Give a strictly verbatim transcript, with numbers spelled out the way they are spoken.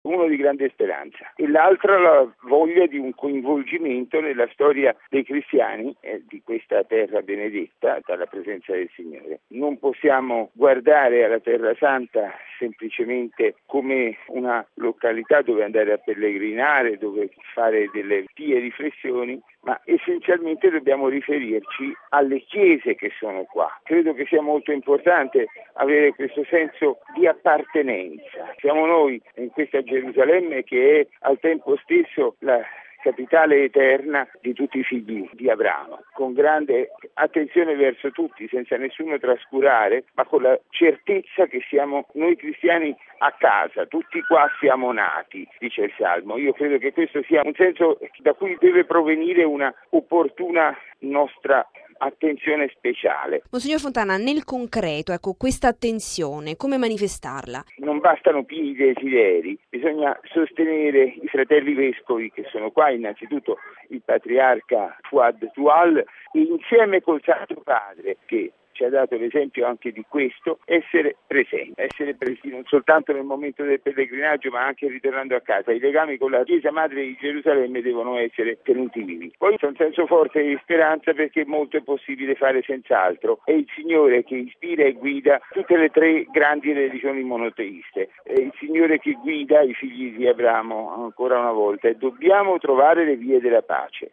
uno di grande speranza, e l'altra la voglia di un coinvolgimento nella storia dei cristiani eh, di questa terra benedetta dalla presenza del Signore. Non possiamo guardare alla Terra Santa semplicemente come una località dove andare a pellegrinare, dove fare delle pie riflessioni, ma essenzialmente dobbiamo riferirci alle chiese che sono qua. Credo che sia molto importante avere questo senso di appartenenza. Siamo noi in questa Gerusalemme che è al tempo stesso la capitale eterna di tutti i figli di Abramo, con grande attenzione verso tutti, senza nessuno trascurare, ma con la certezza che siamo noi cristiani a casa, tutti qua siamo nati, dice il Salmo. Io credo che questo sia un senso da cui deve provenire una opportuna nostra attenzione speciale. Monsignor Fontana, nel concreto, ecco, questa attenzione, come manifestarla? Non bastano pieni desideri, bisogna sostenere i fratelli vescovi che sono qua, innanzitutto il patriarca Fuad Tual, e insieme col Santo Padre, che ci ha dato l'esempio anche di questo, essere presenti, essere presenti non soltanto nel momento del pellegrinaggio ma anche ritornando a casa. I legami con la Chiesa Madre di Gerusalemme devono essere tenuti vivi. Poi c'è un senso forte di speranza perché molto è possibile fare senz'altro. È il Signore che ispira e guida tutte le tre grandi religioni monoteiste. È il Signore che guida i figli di Abramo ancora una volta e dobbiamo trovare le vie della pace.